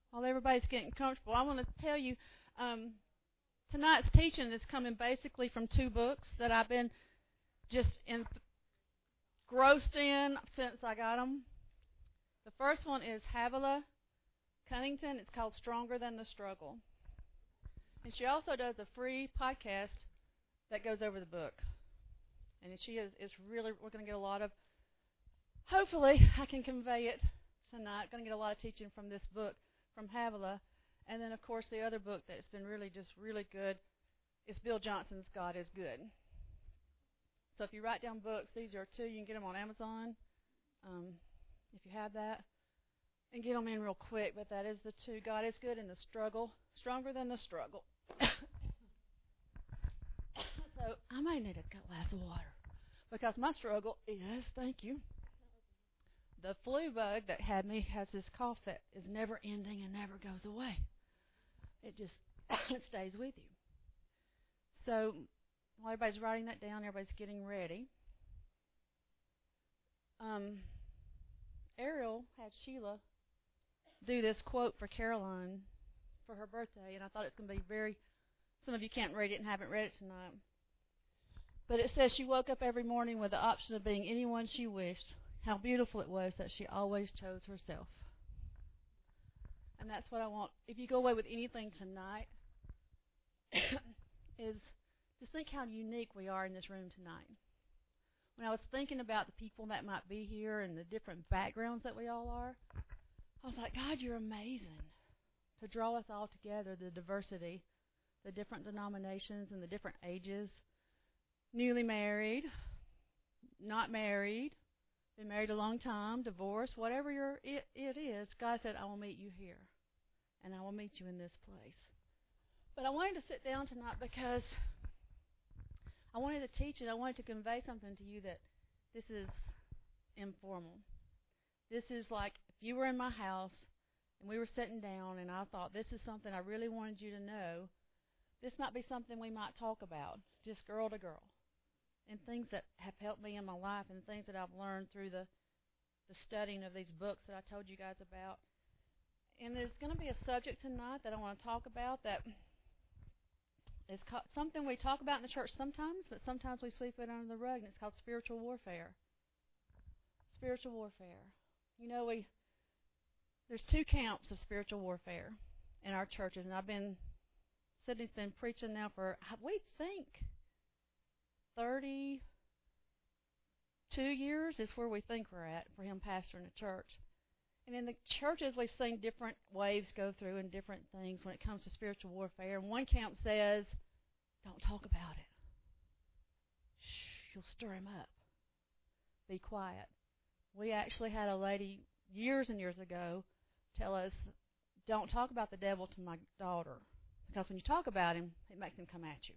While everybody's getting comfortable, I want to tell you tonight's teaching is coming basically from two books that I've been just engrossed in since I got them. The first one is Havilah Cunnington. It's called Stronger Than the Struggle. And she also does a free podcast that goes over the book. And she is really, we're going to get a lot of, hopefully I can convey it tonight. Going to get a lot of teaching from this book from Havilah. And then, of course, the other book that's been really good is Bill Johnson's God is Good. So if you write down books, these are two. You can get them on Amazon if you have that. And get them in real quick. But that is the two. God is Good and The Struggle. Stronger Than the Struggle. So I might need a glass of water. Because my struggle is, thank you, the flu bug that had me has this cough that is never ending and never goes away. It just stays with you. So while everybody's writing that down, everybody's getting ready. Ariel had Sheila do this quote for Caroline for her birthday, and I thought it's going to be some of you can't read it and haven't read it tonight. But it says she woke up every morning with the option of being anyone she wished. How beautiful it was that she always chose herself. And that's what I want. If you go away with anything tonight, is just think how unique we are in this room tonight. When I was thinking about the people that might be here and the different backgrounds that we all are, I was like, God, you're amazing to draw us all together, the diversity, the different denominations and the different ages, newly married, not married, been married a long time, divorced, whatever it is, God said, I will meet you here, and I will meet you in this place. But I wanted to sit down tonight because I wanted to teach it. I wanted to convey something to you that this is informal. This is like if you were in my house and we were sitting down and I thought this is something I really wanted you to know, this might be something we might talk about, just girl to girl. And things that have helped me in my life and things that I've learned through the studying of these books that I told you guys about. And there's going to be a subject tonight that I want to talk about that is something we talk about in the church sometimes, but sometimes we sweep it under the rug, and it's called spiritual warfare. Spiritual warfare. You know, there's two camps of spiritual warfare in our churches, and Sydney's been preaching now for, we think, 32 years is where we think we're at for him pastoring a church. And in the churches, we've seen different waves go through and different things when it comes to spiritual warfare. And one camp says, don't talk about it. Shh, you'll stir him up. Be quiet. We actually had a lady years and years ago tell us, don't talk about the devil to my daughter. Because when you talk about him, it makes him come at you.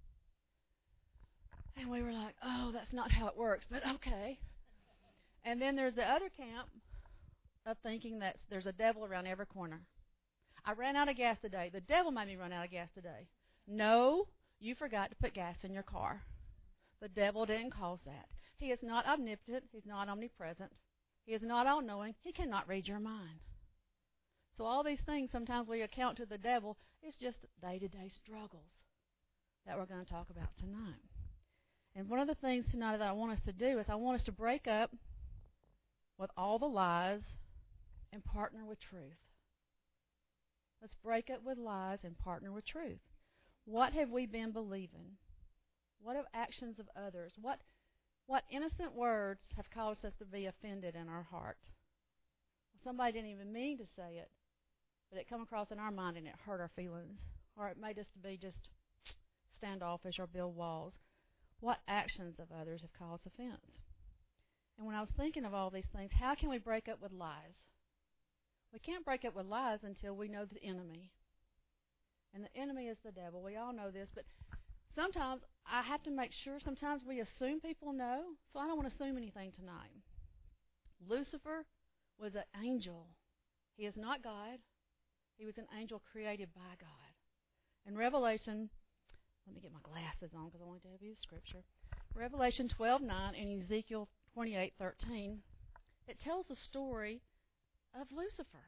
And we were like, oh, that's not how it works, but okay. And then there's the other camp of thinking that there's a devil around every corner. I ran out of gas today. The devil made me run out of gas today. No, you forgot to put gas in your car. The devil didn't cause that. He is not omnipotent. He's not omnipresent. He is not all-knowing. He cannot read your mind. So all these things sometimes we account to the devil. It's just day-to-day struggles that we're going to talk about tonight. And one of the things tonight that I want us to do is I want us to break up with all the lies and partner with truth. Let's break up with lies and partner with truth. What have we been believing? What have actions of others? What innocent words have caused us to be offended in our heart? Somebody didn't even mean to say it, but it come across in our mind and it hurt our feelings. Or it made us to be just standoffish or build walls. What actions of others have caused offense? And when I was thinking of all these things, how can we break up with lies? We can't break up with lies until we know the enemy. And the enemy is the devil. We all know this, but sometimes I have to make sure. Sometimes we assume people know, so I don't want to assume anything tonight. Lucifer was an angel. He is not God. He was an angel created by God. In Revelation, let me get my glasses on because I want to have you the scripture. Revelation 12:9 and Ezekiel 28:13. It tells the story of Lucifer.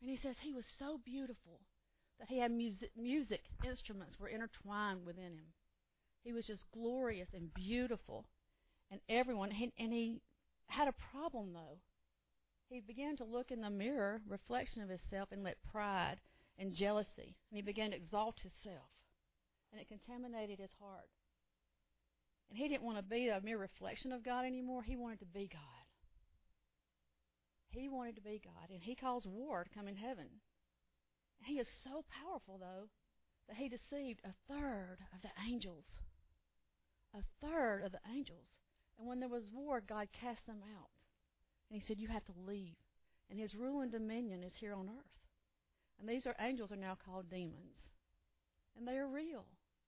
And he says he was so beautiful that he had music instruments were intertwined within him. He was just glorious and beautiful. And he had a problem, though. He began to look in the mirror, reflection of himself, and let pride and jealousy, and he began to exalt himself. And it contaminated his heart. And he didn't want to be a mere reflection of God anymore. He wanted to be God. He wanted to be God. And he caused war to come in heaven. And he is so powerful, though, that he deceived a third of the angels. A third of the angels. And when there was war, God cast them out. And he said, you have to leave. And his rule and dominion is here on earth. And these angels are now called demons. And they are real.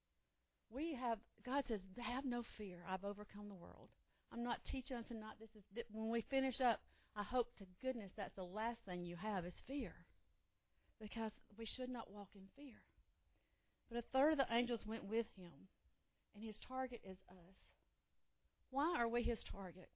God says, have no fear. I've overcome the world. I'm not teaching us not this. When we finish up, I hope to goodness that's the last thing you have is fear. Because we should not walk in fear. But a third of the angels went with him. And his target is us. Why are we his target?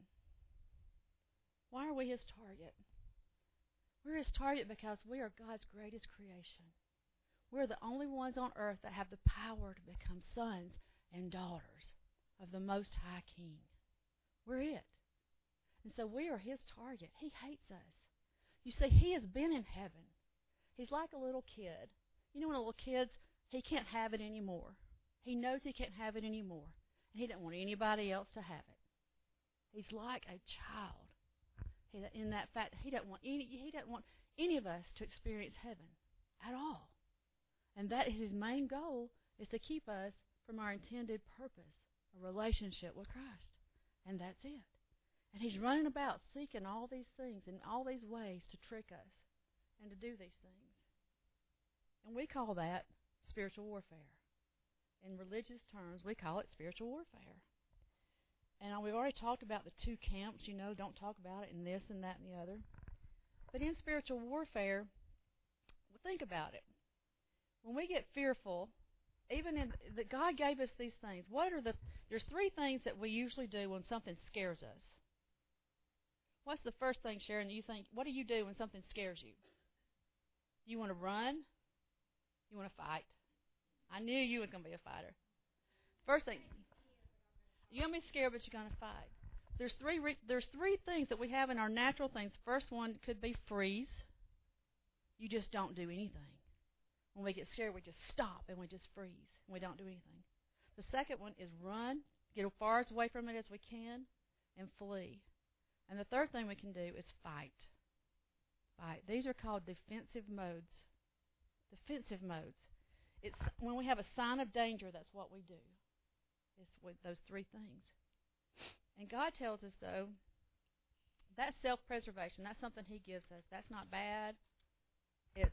Why are we his target? We're his target because we are God's greatest creation. We're the only ones on earth that have the power to become sons and daughters of the Most High King. We're it. And so we are his target. He hates us. You see, he has been in heaven. He's like a little kid. You know when a little kid, he can't have it anymore. He knows he can't have it anymore. And he doesn't want anybody else to have it. He's like a child. In that fact, he doesn't want any of us to experience heaven at all. And that is his main goal, is to keep us from our intended purpose, a relationship with Christ. And that's it. And he's running about seeking all these things and all these ways to trick us and to do these things. And we call that spiritual warfare. In religious terms, we call it spiritual warfare. And we've already talked about the two camps, don't talk about it and this and that and the other. But in spiritual warfare, think about it. When we get fearful, that God gave us these things. There's three things that we usually do when something scares us. What's the first thing, Sharon, what do you do when something scares you? You want to run? You want to fight? I knew you were going to be a fighter. First thing, you're going to be scared, but you're going to fight. There's three things that we have in our natural things. First one could be freeze. You just don't do anything. When we get scared, we just stop and we just freeze. And we don't do anything. The second one is run, get as far away from it as we can, and flee. And the third thing we can do is fight. Fight. These are called defensive modes. Defensive modes. It's when we have a sign of danger, that's what we do. It's with those three things. And God tells us, though, that's self-preservation. That's something he gives us. That's not bad. It's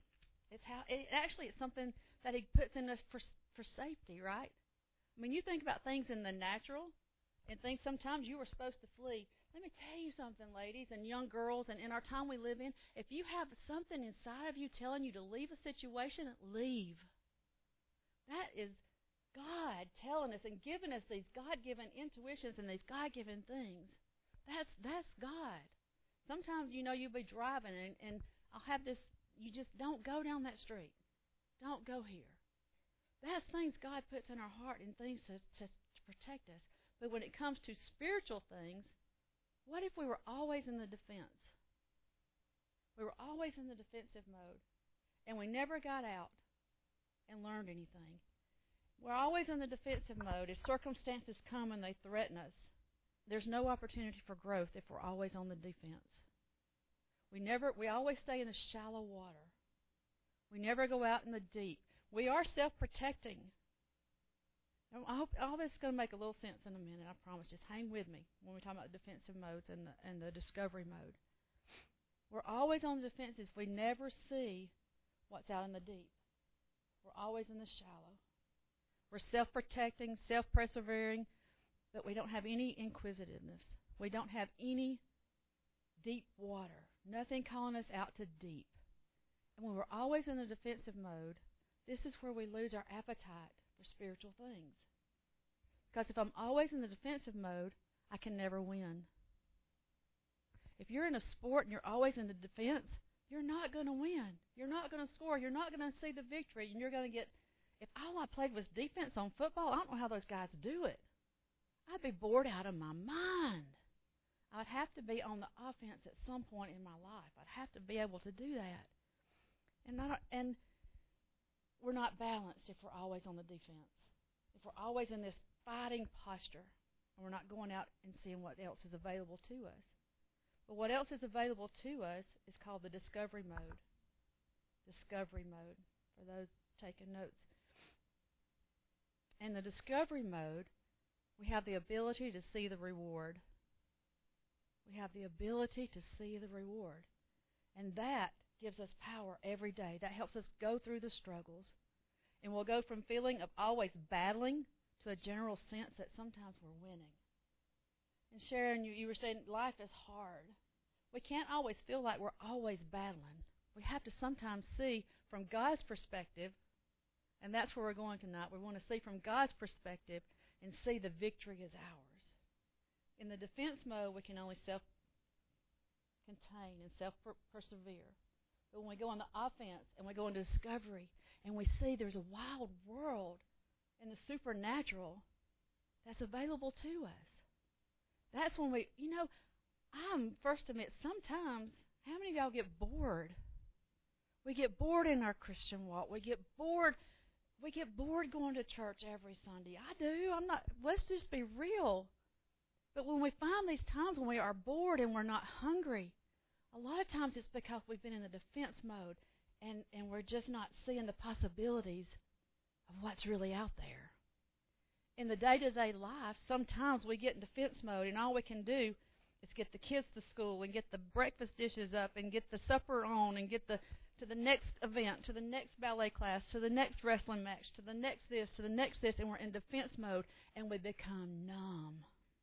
something that he puts in us for safety, right? I mean, you think about things in the natural and things sometimes you were supposed to flee. Let me tell you something, ladies and young girls, and in our time we live in, if you have something inside of you telling you to leave a situation, leave. That is God telling us and giving us these God-given intuitions and these God-given things. That's God. Sometimes, you'll be driving and I'll have this, you just don't go down that street. Don't go here. That's things God puts in our heart and things to protect us. But when it comes to spiritual things, what if we were always in the defense? We were always in the defensive mode, and we never got out and learned anything. We're always in the defensive mode. If circumstances come and they threaten us, there's no opportunity for growth if we're always on the defense. We always stay in the shallow water. We never go out in the deep. We are self-protecting. I hope all this is going to make a little sense in a minute, I promise. Just hang with me when we talk about defensive modes and the discovery mode. We're always on the defensive. We never see what's out in the deep. We're always in the shallow. We're self-protecting, self-persevering, but we don't have any inquisitiveness. We don't have any deep water. Nothing calling us out to deep. And when we're always in the defensive mode, this is where we lose our appetite for spiritual things. Because if I'm always in the defensive mode, I can never win. If you're in a sport and you're always in the defense, you're not going to win. You're not going to score. You're not going to see the victory. And you're going to get, if all I played was defense on football, I don't know how those guys do it. I'd be bored out of my mind. I'd have to be on the offense at some point in my life. I'd have to be able to do that. And we're not balanced if we're always on the defense. If we're always in this fighting posture and we're not going out and seeing what else is available to us. But what else is available to us is called the discovery mode. Discovery mode, for those taking notes. In the discovery mode, we have the ability to see the reward. We have the ability to see the reward. And that gives us power every day. That helps us go through the struggles. And we'll go from feeling of always battling to a general sense that sometimes we're winning. And Sharon, you were saying life is hard. We can't always feel like we're always battling. We have to sometimes see from God's perspective, and that's where we're going tonight. We want to see from God's perspective and see the victory is ours. In the defense mode, we can only self-contain and self-persevere. But when we go on the offense and we go into discovery and we see there's a wild world in the supernatural that's available to us, that's when I'm first to admit, sometimes, how many of y'all get bored? We get bored in our Christian walk. We get bored going to church every Sunday. I do. Let's just be real. But when we find these times when we are bored and we're not hungry, a lot of times it's because we've been in the defense mode and we're just not seeing the possibilities of what's really out there. In the day-to-day life, sometimes we get in defense mode and all we can do is get the kids to school and get the breakfast dishes up and get the supper on and get to the next event, to the next ballet class, to the next wrestling match, to the next this, and we're in defense mode and we become numb.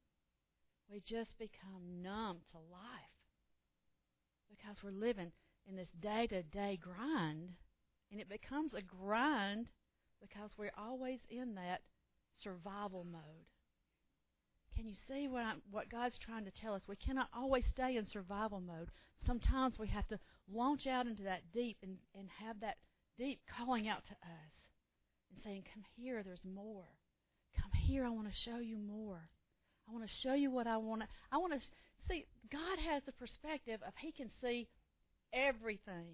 We just become numb to life because we're living in this day-to-day grind, and it becomes a grind because we're always in that survival mode. Can you see what God's trying to tell us? We cannot always stay in survival mode. Sometimes we have to launch out into that deep and have that deep calling out to us and saying, come here, there's more. Come here, I want to show you more. I want to show you what I want to see. God has the perspective of He can see everything.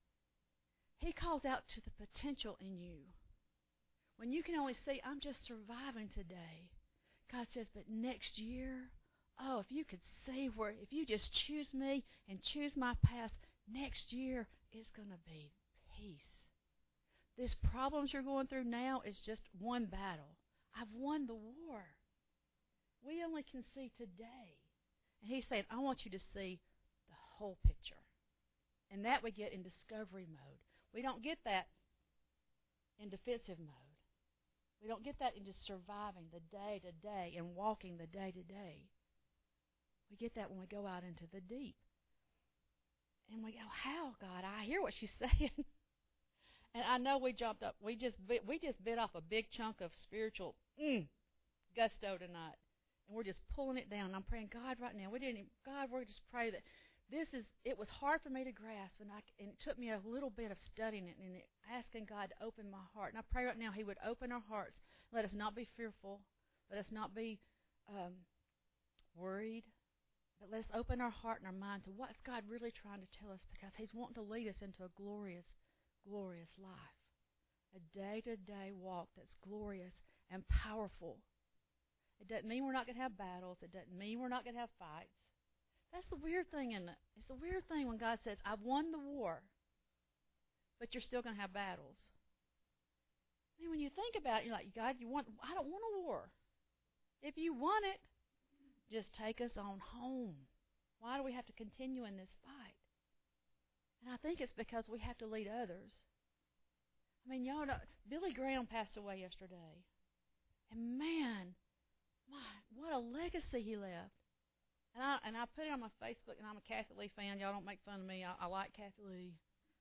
He calls out to the potential in you. When you can only see, I'm just surviving today. God says, but next year, if you could see if you just choose me and choose my path, next year is going to be peace. These problems you're going through now is just one battle. I've won the war. We only can see today. And He's saying, I want you to see the whole picture. And that we get in discovery mode. We don't get that in defensive mode. We don't get that in just surviving the day-to-day and walking the day-to-day. We get that when we go out into the deep. And we go, how, God? I hear what she's saying. And I know we jumped up. We just bit off a big chunk of spiritual gusto tonight. And we're just pulling it down. I'm praying, God, right now. We're just pray that it was hard for me to grasp, and it took me a little bit of studying it and asking God to open my heart. And I pray right now He would open our hearts. Let us not be fearful. Let us not be worried. But let's open our heart and our mind to what's God really trying to tell us, because He's wanting to lead us into a glorious, glorious life. A day-to-day walk that's glorious and powerful. It doesn't mean we're not going to have battles. It doesn't mean we're not going to have fights. That's the weird thing, isn't it? It's the weird thing when God says, I've won the war, but you're still going to have battles. I mean, when you think about it, you're like, God, I don't want a war. If you want it, just take us on home. Why do we have to continue in this fight? And I think it's because we have to lead others. I mean, y'all know, Billy Graham passed away yesterday. And man, what a legacy he left. And I put it on my Facebook, and I'm a Kathy Lee fan. Y'all don't make fun of me. I like Kathy Lee.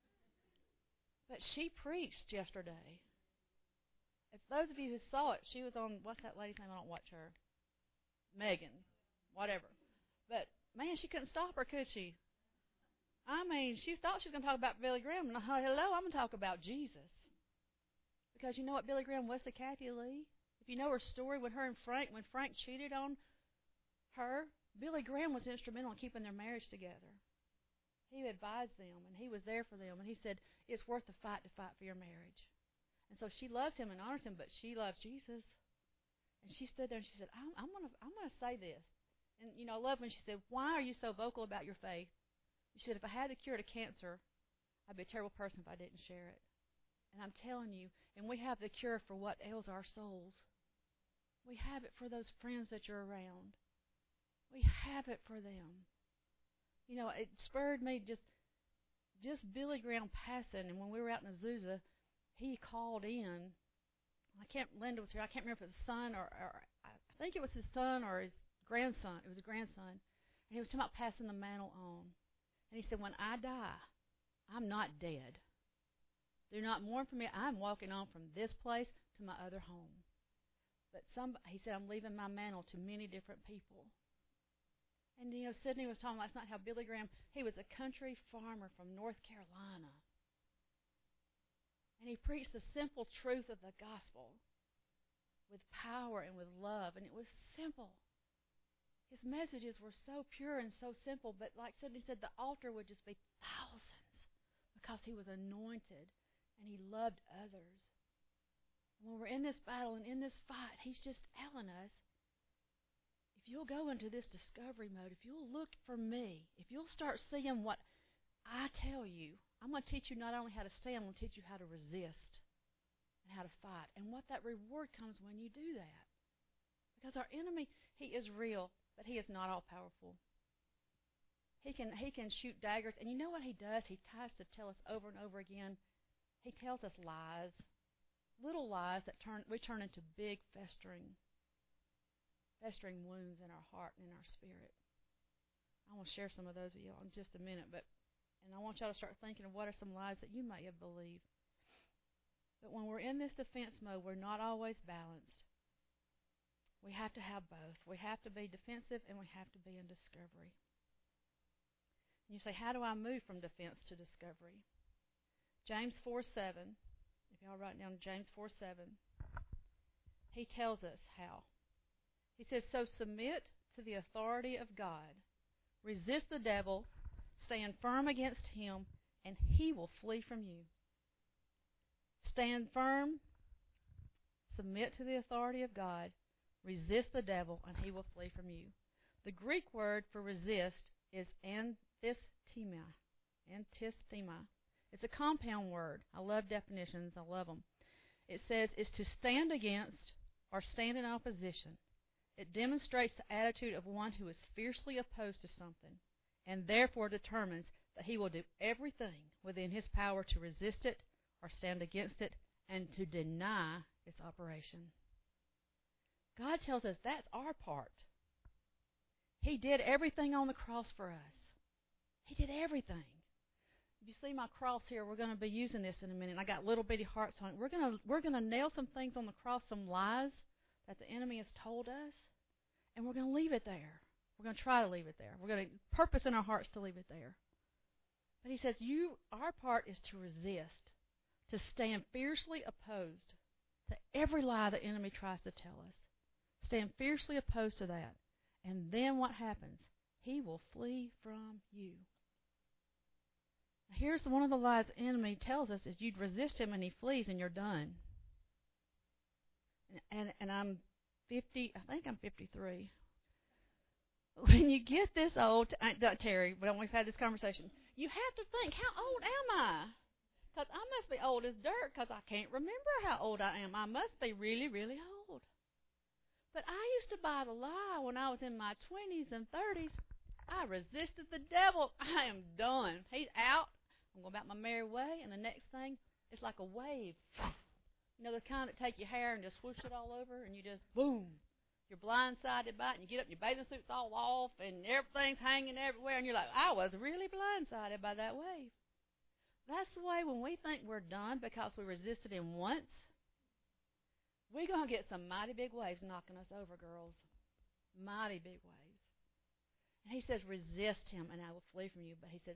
But she preached yesterday. If those of you who saw it, she was on, what's that lady's name? I don't watch her. Megan. Whatever. But, man, she couldn't stop her, could she? I mean, she thought she was going to talk about Billy Graham. And hello, I'm going to talk about Jesus. Because you know what Billy Graham was to Kathy Lee? If you know her story, when Frank cheated on her, Billy Graham was instrumental in keeping their marriage together. He advised them, and he was there for them. And he said, it's worth the fight to fight for your marriage. And so she loves him and honors him, but she loves Jesus. And she stood there and she said, I'm gonna say this. And, I love when she said, why are you so vocal about your faith? She said, if I had the cure to cancer, I'd be a terrible person if I didn't share it. And I'm telling you, and we have the cure for what ails our souls. We have it for those friends that you're around. We have it for them. It spurred me just Billy Graham passing, and when we were out in Azusa, he called in. Linda was here. I can't remember if it was his son or I think it was his son or his grandson. It was a grandson. And he was talking about passing the mantle on. And he said, when I die, I'm not dead. Do not mourn for me. I'm walking on from this place to my other home. But he said, I'm leaving my mantle to many different people. And, Sydney was talking last night how Billy Graham, he was a country farmer from North Carolina. And he preached the simple truth of the gospel with power and with love. And it was simple. His messages were so pure and so simple. But like Sydney said, the altar would just be thousands because he was anointed and he loved others. And when we're in this battle and in this fight, he's just telling us, if you'll go into this discovery mode, if you'll look for me, if you'll start seeing what I tell you, I'm going to teach you not only how to stand, I'm going to teach you how to resist and how to fight. And what that reward comes when you do that. Because our enemy, he is real, but he is not all powerful. He can shoot daggers. And you know what he does? He tries to tell us over and over again. He tells us lies, little lies that we turn into big festering wounds in our heart and in our spirit. I want to share some of those with you in just a minute, and I want y'all to start thinking of what are some lies that you may have believed. But when we're in this defense mode, we're not always balanced. We have to have both. We have to be defensive and we have to be in discovery. And you say, how do I move from defense to discovery? James 4:7, if y'all write down James 4:7, he tells us how. He says, so submit to the authority of God. Resist the devil, stand firm against him, and he will flee from you. Stand firm, submit to the authority of God, resist the devil, and he will flee from you. The Greek word for resist is antisthema. It's a compound word. I love definitions. I love them. It says it's to stand against or stand in opposition. It demonstrates the attitude of one who is fiercely opposed to something and therefore determines that he will do everything within his power to resist it or stand against it and to deny its operation. God tells us that's our part. He did everything on the cross for us. He did everything. If you see my cross here, we're going to be using this in a minute. I got little bitty hearts on it. We're going to nail some things on the cross, some lies that the enemy has told us, and we're going to leave it there. We're going to try to leave it there. We're going to purpose in our hearts to leave it there. But he says, our part is to resist, to stand fiercely opposed to every lie the enemy tries to tell us. Stand fiercely opposed to that. And then what happens? He will flee from you. Here's one of the lies the enemy tells us is you'd resist him and he flees and you're done. And I'm 50, I think I'm 53. When you get this old, Terry, we've had this conversation, you have to think, how old am I? Because I must be old as dirt because I can't remember how old I am. I must be really, really old. But I used to buy the lie when I was in my 20s and 30s. I resisted the devil. I am done. He's out. I'm going about my merry way, and the next thing, it's like a wave. You know, the kind that take your hair and just swoosh it all over, and you just, boom. You're blindsided by it, and you get up, and your bathing suit's all off, and everything's hanging everywhere, and you're like, I was really blindsided by that wave. That's the way when we think we're done because we resisted him once, we're going to get some mighty big waves knocking us over, girls. Mighty big waves. And he says, resist him, and I will flee from you. But he said,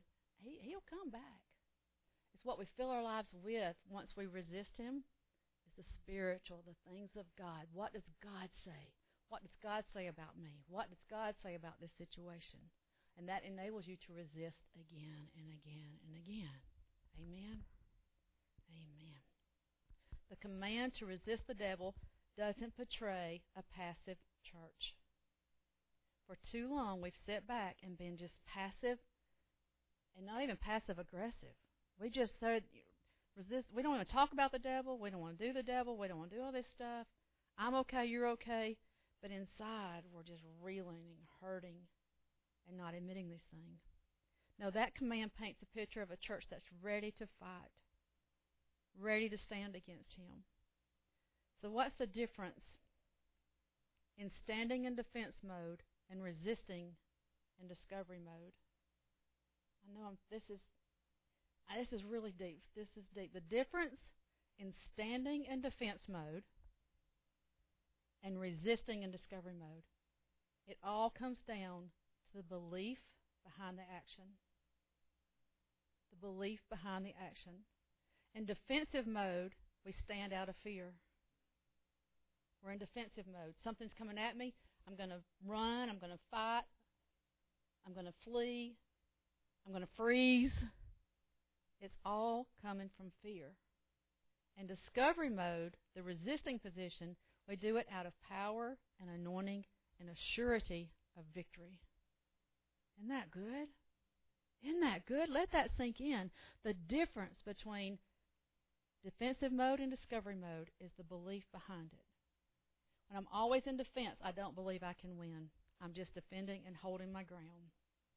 he'll come back. It's what we fill our lives with once we resist him is the spiritual, the things of God. What does God say? What does God say about me? What does God say about this situation? And that enables you to resist again and again and again. Amen? Amen. The command to resist the devil doesn't portray a passive church. For too long, we've sat back and been just passive, and not even passive aggressive. We just said, resist. We don't want to talk about the devil. We don't want to do the devil. We don't want to do all this stuff. I'm okay, you're okay. But inside, we're just reeling and hurting and not admitting these things. No, that command paints a picture of a church that's ready to fight, ready to stand against him. So what's the difference in standing in defense mode and resisting in discovery mode? I know this is really deep. This is deep. The difference in standing in defense mode and resisting in discovery mode, it all comes down to the belief behind the action. The belief behind the action. In defensive mode, we stand out of fear. We're in defensive mode. Something's coming at me. I'm going to run. I'm going to fight. I'm going to flee. I'm going to freeze. It's all coming from fear. In discovery mode, the resisting position, we do it out of power and anointing and a surety of victory. Isn't that good? Isn't that good? Let that sink in. The difference between defensive mode and discovery mode is the belief behind it. When I'm always in defense, I don't believe I can win. I'm just defending and holding my ground.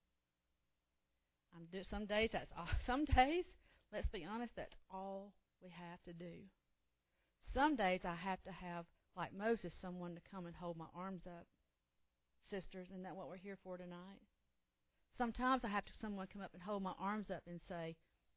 Some days, let's be honest, that's all we have to do. Some days I have to have, like Moses, someone to come and hold my arms up. Sisters, isn't that what we're here for tonight? Sometimes I have to someone come up and hold my arms up and say,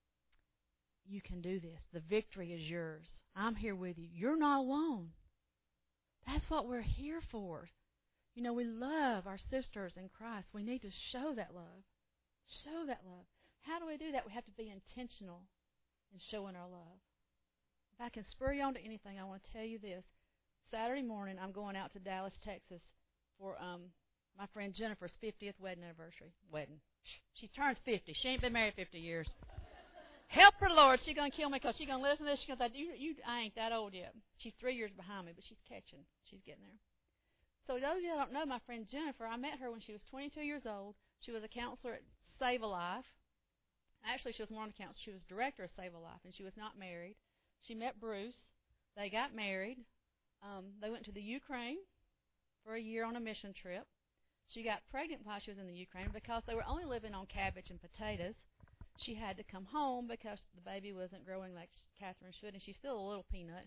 you can do this. The victory is yours. I'm here with you. You're not alone. That's what we're here for. You know, we love our sisters in Christ. We need to show that love. Show that love. How do we do that? We have to be intentional in showing our love. If I can spur you on to anything, I want to tell you this. Saturday morning, I'm going out to Dallas, Texas for my friend Jennifer's 50th wedding anniversary. She turns 50. She ain't been married 50 years. Help her, Lord. She's going to kill me because she's going to listen to this. She goes, I ain't that old yet. She's 3 years behind me, but she's catching. She's getting there. So those of you that don't know, my friend Jennifer, I met her when she was 22 years old. She was a counselor at Save a Life. Actually, she was more than a counselor. She was director of Save a Life, and she was not married. She met Bruce. They got married. They went to the Ukraine for a year on a mission trip. She got pregnant while she was in the Ukraine because they were only living on cabbage and potatoes. She had to come home because the baby wasn't growing like Catherine should, and she's still a little peanut.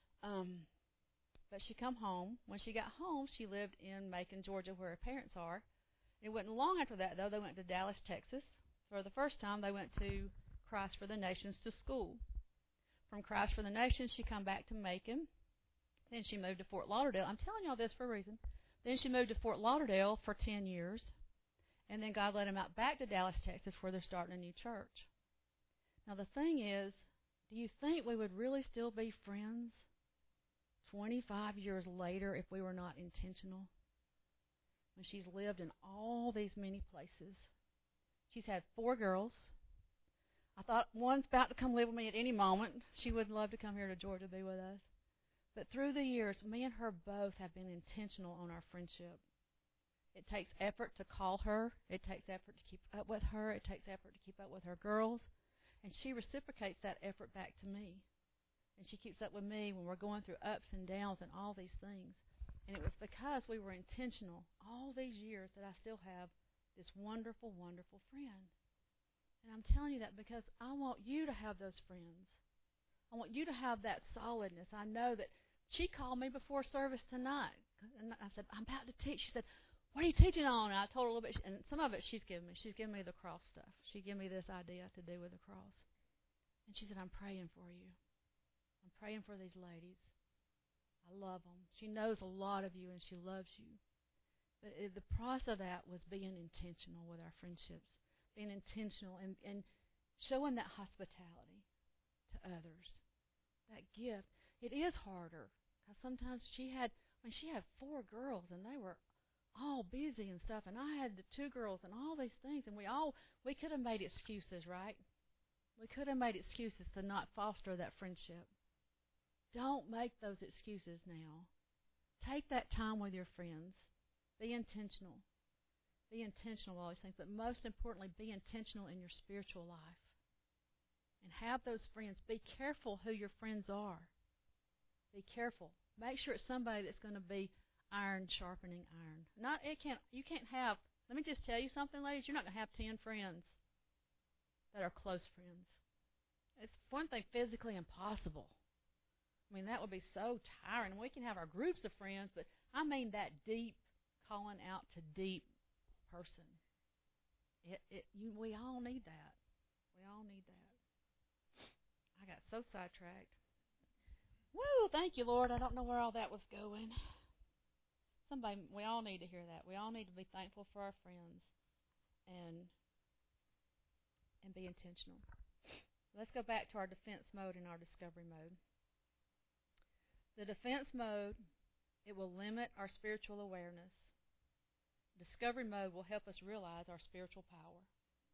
But she come home. When she got home, she lived in Macon, Georgia, where her parents are. It wasn't long after that, though, they went to Dallas, Texas. For the first time, they went to Christ for the Nations to school. From Christ for the Nations, she come back to Macon. Then she moved to Fort Lauderdale. I'm telling y'all this for a reason. Then she moved to Fort Lauderdale for 10 years. And then God led them out back to Dallas, Texas, where they're starting a new church. Now, the thing is, do you think we would really still be friends 25 years later if we were not intentional? When she's lived in all these many places. She's had 4 girls. I thought one's about to come live with me at any moment. She would love to come here to Georgia to be with us. But through the years, me and her both have been intentional on our friendship. It takes effort to call her. It takes effort to keep up with her. It takes effort to keep up with her girls. And she reciprocates that effort back to me. And she keeps up with me when we're going through ups and downs and all these things. And it was because we were intentional all these years that I still have this wonderful, wonderful friend. And I'm telling you that because I want you to have those friends. I want you to have that solidness. I know that she called me before service tonight. And I said, I'm about to teach. She said, what are you teaching on? And I told her a little bit. And some of it she's given me. She's given me the cross stuff. She gave me this idea to do with the cross. And she said, I'm praying for you. I'm praying for these ladies. I love them. She knows a lot of you, and she loves you. But the process of that was being intentional with our friendships. being intentional, and showing that hospitality to others, that gift. It is harder because sometimes she had 4 girls and they were all busy and stuff, and I had the 2 girls and all these things, and we could have made excuses, right? We could have made excuses to not foster that friendship. Don't make those excuses now. Take that time with your friends. Be intentional. Be intentional with all these things, but most importantly, be intentional in your spiritual life. And have those friends. Be careful who your friends are. Be careful. Make sure it's somebody that's going to be iron sharpening iron. You can't have. Let me just tell you something, ladies. You're not going to have 10 friends that are close friends. It's one thing physically impossible. I mean, that would be so tiring. We can have our groups of friends, but I mean that deep, calling out to deep person. We all need that. We all need that. I got so sidetracked. Woo! Thank you, Lord. I don't know where all that was going. We all need to hear that. We all need to be thankful for our friends and be intentional. Let's go back to our defense mode and our discovery mode. The defense mode, it will limit our spiritual awareness. Discovery mode will help us realize our spiritual power.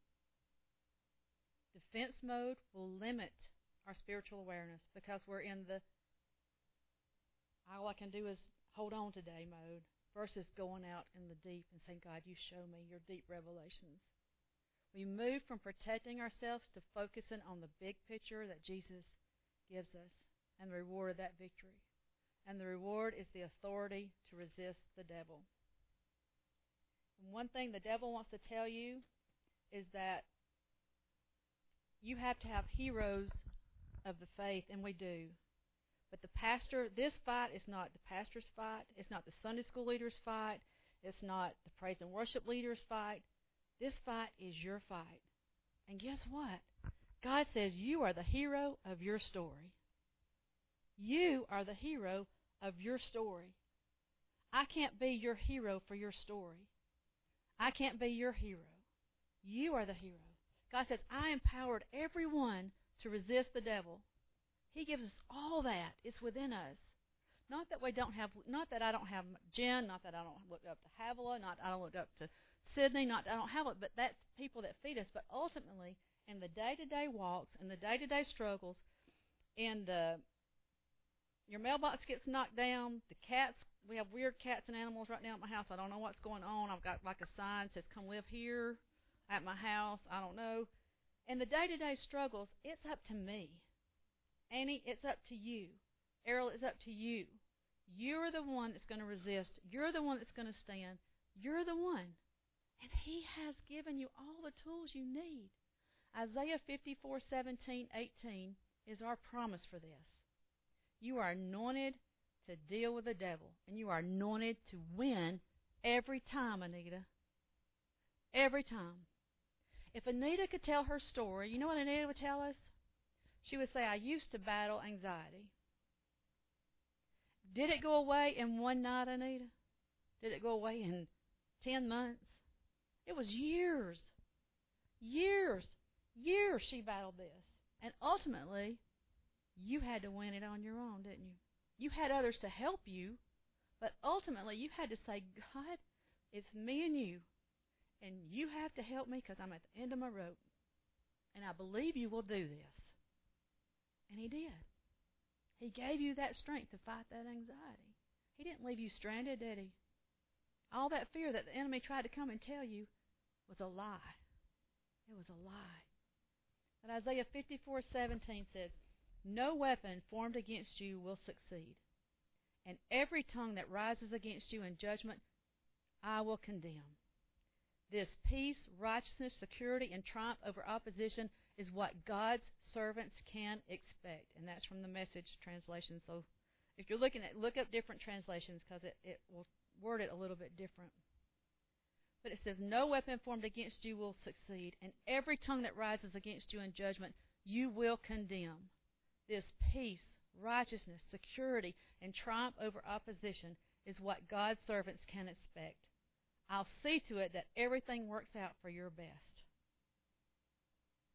Defense mode will limit our spiritual awareness because we're in the all I can do is hold on today mode versus going out in the deep and saying, God, you show me your deep revelations. We move from protecting ourselves to focusing on the big picture that Jesus gives us and the reward of that victory. And the reward is the authority to resist the devil. And one thing the devil wants to tell you is that you have to have heroes of the faith, and we do. But this fight is not the pastor's fight. It's not the Sunday school leader's fight. It's not the praise and worship leader's fight. This fight is your fight. And guess what? God says you are the hero of your story. You are the hero of your story. I can't be your hero for your story. I can't be your hero. You are the hero. God says, I empowered everyone to resist the devil. He gives us all that. It's within us. Not that I don't have Jen, not that I don't look up to Havilah, not that I don't look up to Sydney, not that I don't have it, but that's people that feed us. But ultimately, in the day-to-day walks, in the day-to-day struggles, your mailbox gets knocked down, the cats, we have weird cats and animals right now at my house. I don't know what's going on. I've got like a sign that says, come live here at my house. I don't know. In the day-to-day struggles, it's up to me. Annie, it's up to you. Errol, it's up to you. You're the one that's going to resist. You're the one that's going to stand. You're the one. And He has given you all the tools you need. Isaiah 54:17-18 is our promise for this. You are anointed to deal with the devil, and you are anointed to win every time, Anita. Every time. If Anita could tell her story, you know what Anita would tell us? She would say, I used to battle anxiety. Did it go away in one night, Anita? Did it go away in 10 months? It was years. Years she battled this. And ultimately, you had to win it on your own, didn't you? You had others to help you, but ultimately you had to say, God, it's me and you have to help me because I'm at the end of my rope. And I believe you will do this. And He did. He gave you that strength to fight that anxiety. He didn't leave you stranded, did He? All that fear that the enemy tried to come and tell you was a lie. It was a lie. But Isaiah 54:17 says, no weapon formed against you will succeed, and every tongue that rises against you in judgment I will condemn. This peace, righteousness, security, and triumph over opposition is what God's servants can expect. And that's from the Message translation. So if you're looking at, look up different translations because it will word it a little bit different. But it says, no weapon formed against you will succeed, and every tongue that rises against you in judgment you will condemn. This peace, righteousness, security, and triumph over opposition is what God's servants can expect. I'll see to it that everything works out for your best.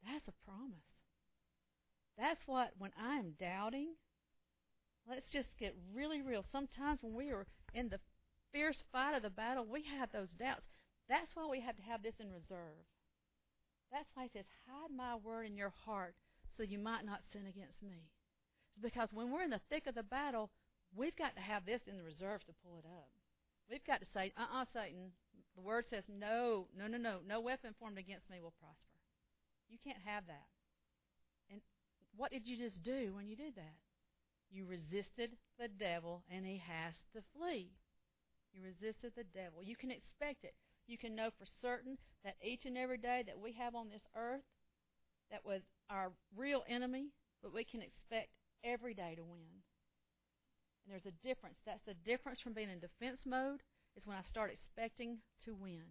That's a promise. That's what, when I'm doubting, let's just get really real. Sometimes when we are in the fierce fight of the battle, we have those doubts. That's why we have to have this in reserve. That's why he says, hide my word in your heart so you might not sin against me. Because when we're in the thick of the battle, we've got to have this in the reserve to pull it up. We've got to say, Satan, the word says, no weapon formed against me will prosper. You can't have that. And what did you just do when you did that? You resisted the devil, and he has to flee. You resisted the devil. You can expect it. You can know for certain that each and every day that we have on this earth, that was our real enemy, but we can expect every day to win. And there's a difference. That's the difference from being in defense mode, is when I start expecting to win.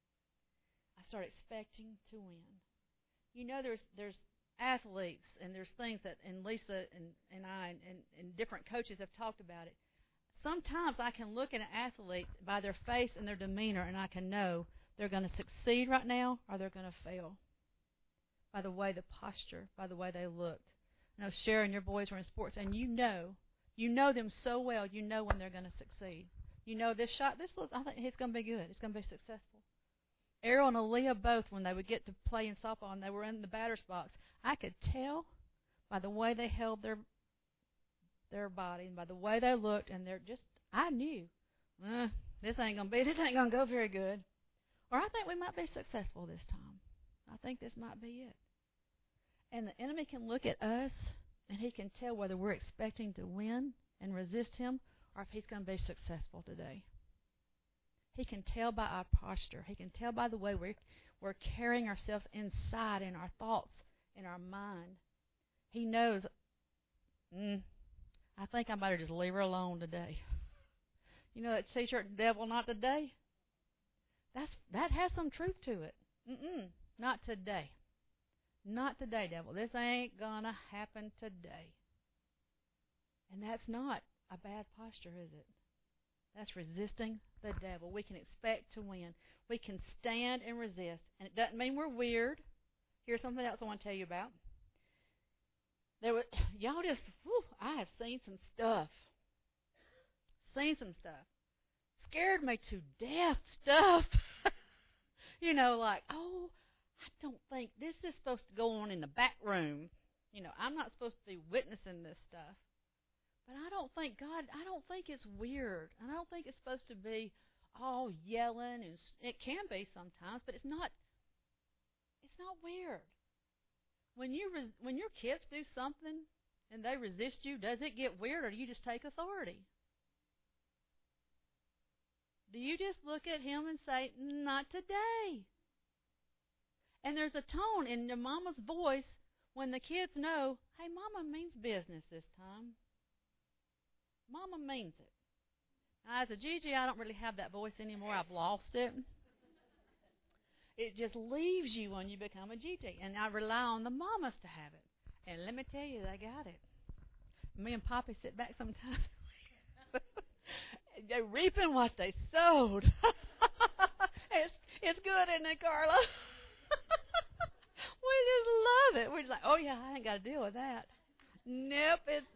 I start expecting to win. You know, there's athletes, and there's things that, and Lisa and I and different coaches have talked about it. Sometimes I can look at an athlete by their face and their demeanor, and I can know they're going to succeed right now or they're going to fail. By the way, the posture, by the way they looked. You know, Sharon, your boys were in sports, and you know them so well, you know when they're going to succeed. You know this shot, I think it's going to be good. It's going to be successful. Errol and Aaliyah both, when they would get to play in softball and they were in the batter's box, I could tell by the way they held their body and by the way they looked, and I knew this ain't gonna go very good. Or I think we might be successful this time. I think this might be it. And the enemy can look at us and he can tell whether we're expecting to win and resist him or if he's going to be successful today. He can tell by our posture. He can tell by the way we're carrying ourselves inside in our thoughts, in our mind. He knows, I think I better just leave her alone today. You know that t-shirt, devil, not today? That has some truth to it. Not today. Not today, devil. This ain't going to happen today. And that's not a bad posture, is it? That's resisting the devil. We can expect to win. We can stand and resist. And it doesn't mean we're weird. Here's something else I want to tell you about. I have seen some stuff. Scared me to death stuff. You know, like, I don't think this is supposed to go on in the back room. You know, I'm not supposed to be witnessing this stuff. But I don't think it's weird. I don't think it's supposed to be all yelling, and it can be sometimes, but it's not weird. When your kids do something and they resist you, does it get weird, or do you just take authority? Do you just look at him and say, not today? And there's a tone in your mama's voice when the kids know, hey, Mama means business this time. Mama means it. Now, as a Gigi, I don't really have that voice anymore. I've lost it. It just leaves you when you become a Gigi. And I rely on the mamas to have it. And let me tell you, they got it. Me and Poppy sit back sometimes. They're reaping what they sowed. It's good, isn't it, Carla? We just love it. We're just like, oh, yeah, I ain't got to deal with that. Nope.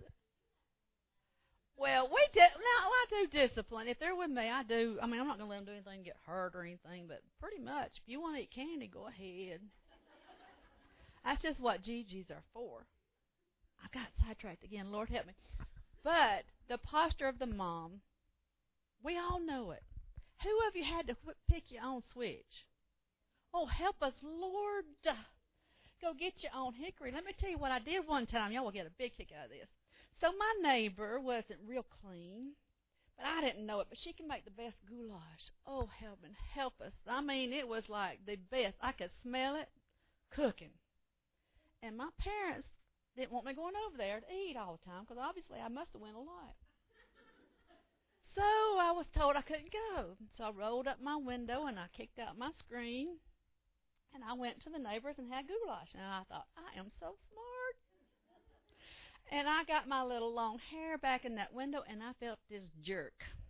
Well, I do discipline. If they're with me, I do. I mean, I'm not going to let them do anything, get hurt or anything, but pretty much, if you want to eat candy, go ahead. That's just what Gigi's are for. I got sidetracked again. Lord help me. But the posture of the mom, we all know it. Who of you had to pick your own switch? Oh, help us, Lord. Go get your own hickory. Let me tell you what I did one time. Y'all will get a big kick out of this. So my neighbor wasn't real clean, but I didn't know it. But she can make the best goulash. Oh, heaven, help us. I mean, it was like the best. I could smell it cooking. And my parents didn't want me going over there to eat all the time because obviously I must have went a lot. So I was told I couldn't go. So I rolled up my window and I kicked out my screen. And I went to the neighbors and had goulash. And I thought, I am so smart. And I got my little long hair back in that window, and I felt this jerk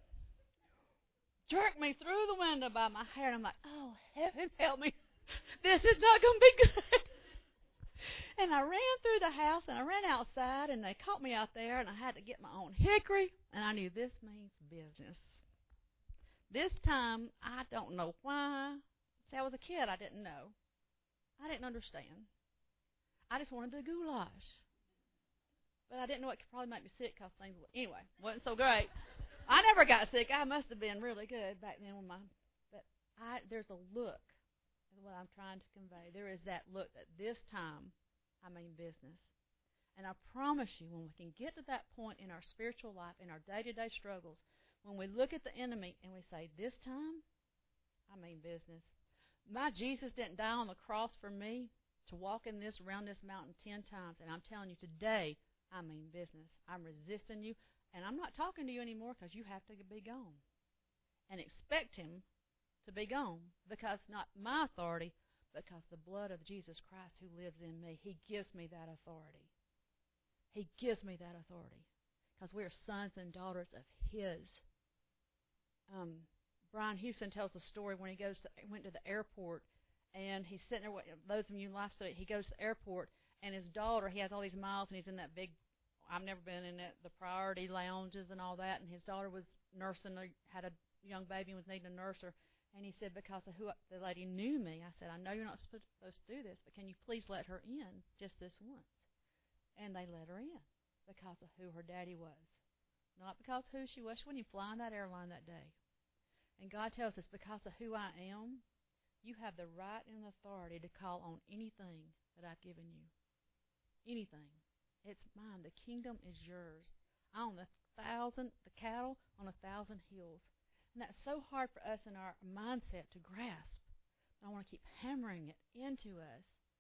me through the window by my hair. And I'm like, oh, heaven help me. This is not going to be good. And I ran through the house, and I ran outside, and they caught me out there, and I had to get my own hickory, and I knew this means business. This time, I don't know why. See, I was a kid. I didn't know. I didn't understand. I just wanted the goulash. But I didn't know it could probably make me sick because things, anyway, wasn't so great. I never got sick. I must have been really good back then with there's a look, is what I'm trying to convey. There is that look that this time I mean business. And I promise you, when we can get to that point in our spiritual life, in our day-to-day struggles, when we look at the enemy and we say, this time, I mean business. My Jesus didn't die on the cross for me to walk around this mountain 10 times. And I'm telling you, today, I mean business. I'm resisting you. And I'm not talking to you anymore because you have to be gone. And expect him to be gone, because not my authority, because the blood of Jesus Christ who lives in me, he gives me that authority. He gives me that authority because we are sons and daughters of his. Brian Houston tells a story when he went to the airport, and he's sitting there. Those of you in life study, he goes to the airport, and his daughter, he has all these miles, and he's in that big, I've never been in the priority lounges and all that, and his daughter was nursing, had a young baby and was needing a nurse her. And he said, because of who the lady knew me, I said, I know you're not supposed to do this, but can you please let her in just this once? And they let her in because of who her daddy was. Not because of who she was. She wasn't even flying that airline that day. And God tells us, because of who I am, you have the right and authority to call on anything that I've given you. Anything. It's mine. The kingdom is yours. I own the cattle on 1,000 hills. And that's so hard for us in our mindset to grasp. I want to keep hammering it into us,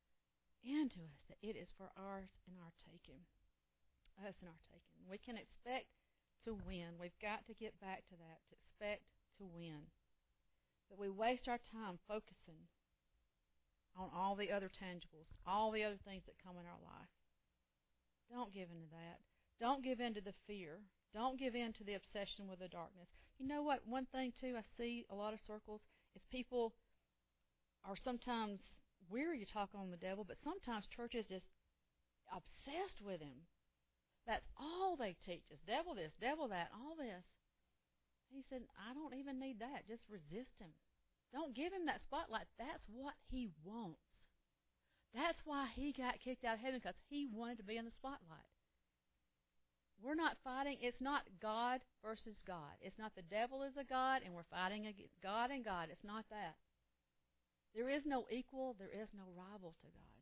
that it is for ours and our taking. Us and our taking. We can expect to win. We've got to get back to that, to expect to win. But we waste our time focusing on all the other tangibles, all the other things that come in our life. Don't give in to that. Don't give in to the fear. Don't give in to the obsession with the darkness. You know what? One thing, too, I see a lot of circles is people are sometimes weary to talk on the devil, but sometimes churches just obsessed with him. That's all they teach is devil this, devil that, all this. He said, I don't even need that. Just resist him. Don't give him that spotlight. That's what he wants. That's why he got kicked out of heaven, because he wanted to be in the spotlight. We're not fighting. It's not God versus God. It's not the devil is a God and we're fighting against God and God. It's not that. There is no equal. There is no rival to God.